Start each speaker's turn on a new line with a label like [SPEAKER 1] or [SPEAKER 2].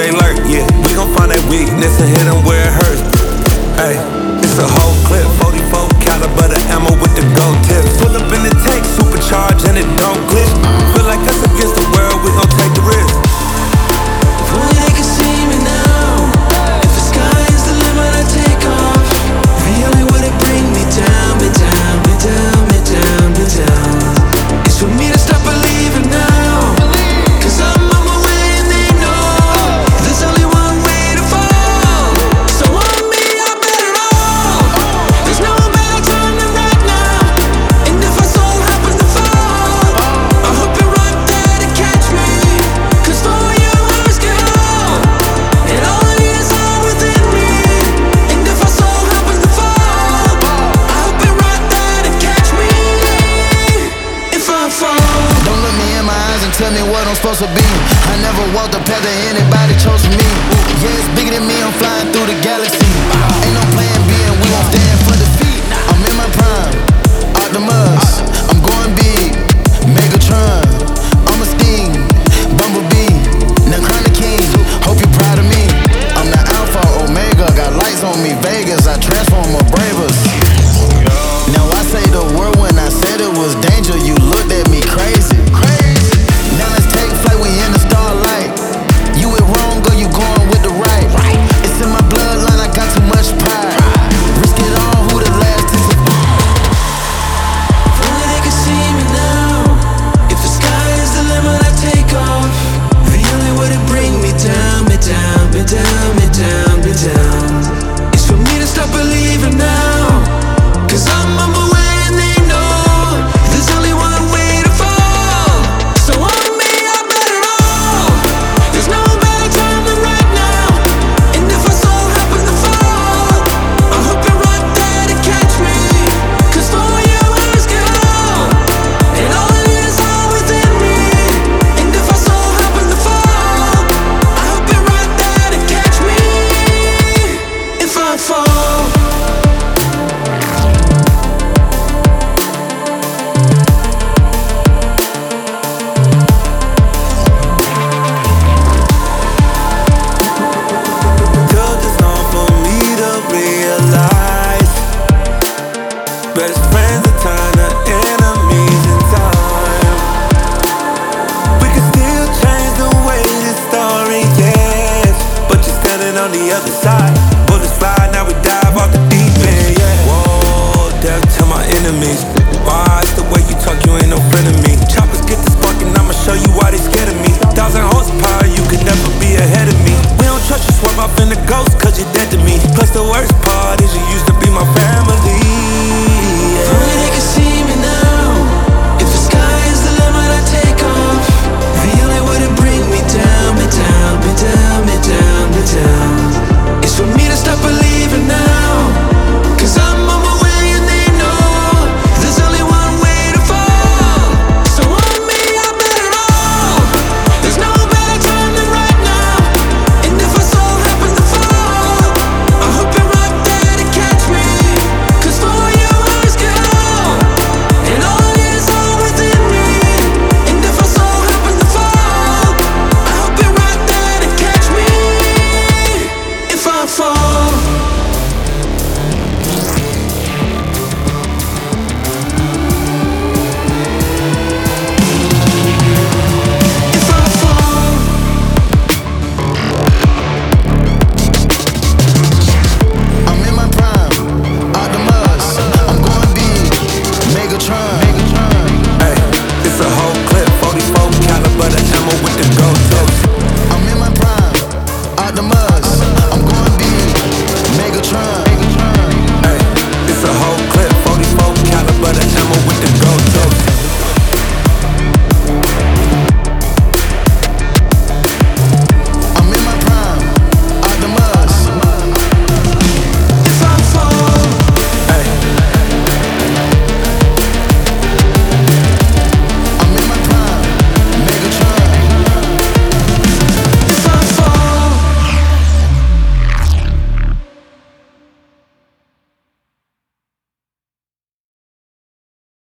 [SPEAKER 1] they lurk, yeah. We gon' find that weakness and hit them where it hurts. Hey, it's a whole clip, 44 caliber, the ammo with the gold tips. Pull up in the tank, supercharged and it don't glitch. Feel like us against the world, we gon' take the risk.
[SPEAKER 2] If only they could see me now. If the sky is the limit, I take off. Really would it bring me down, me down, me down, me down, me down. It's for me to stop believing now. Cause I'm on my way and they know there's only one way to fall. So on me, I bet it all. There's no better time than right now. And if our soul happens to fall, I hope you're right there to catch me. Cause for you I risk it all. And all I need is all within me. And if our soul happens to fall, I hope you're right there to catch me. If I fall,
[SPEAKER 3] don't look me in my eyes and tell me what I'm supposed to be. I never walked the path that anybody chose for me. Yeah, it's bigger than me, I'm flying through the galaxy. Ain't no plan B and we won't stand for defeat. I'm in my prime, Optimus, I'm going big, Megatron, I'm a Sting, Bumblebee, now crown the king, hope you're proud of me. I'm the Alpha, Omega, got lights on me, Vegas, I transform my bravers. Now I say the word when I said it was danger, you looked at me crazy. Now let's take flight, we in the starlight. You went wrong, girl, you going with the right. It's in my bloodline, I got too much pride. Risk it all, who the last to survive?
[SPEAKER 2] if only they could see me now. If the sky is the limit, I take off. Really would it bring me down, me down, me down, me down, me down. It's for me to stop believing now. Cause I'm on my way and they know there's only one way to fall. So on me, I bet it all. There's no better time than right now. And if our soul happens to fall, I hope you're right there to catch me. Cause for you I risk it all. And all I need is all within me. And if our soul happens to fall, I hope you're right there to catch me. If I fall,
[SPEAKER 1] Girl, just long for me to realize best friends are turn to enemies in time. We can still change the way this story ends, but you're standing on the other side. Bullets fly, now we dive off the deep end, yeah. Whoa, death to my enemies. Watch the way you talk, you ain't no friend of me. Choppers get the spark and I'ma show you why they scared of me. 1,000 horsepower, you can never be ahead of me. We don't trust you, swerve off in the ghost, cause you're dead to me. Plus the worst part is you used to be my family,
[SPEAKER 2] if
[SPEAKER 1] yeah.
[SPEAKER 2] only they could see me now. If the sky is the limit, I take off. Really would it bring me down, me down, me down, me down, me down. It's for me to stop believing now. Cause I'm on my way and they know there's only one way to fall. So on me, I bet it all. There's no better time than right now. And if our soul happens to fall, I hope you're right there to catch me. Cause for you I risk it all. And all I need is all within me. And if our soul happens to fall, I hope you're right there to catch me. If I fall, if I fall,
[SPEAKER 3] I'm in my prime, Optimus, I'm going big, Megatron.
[SPEAKER 1] Hey, it's a whole clip, 44 caliber, the ammo with the gold tips.
[SPEAKER 3] I'm in my prime, Optimus,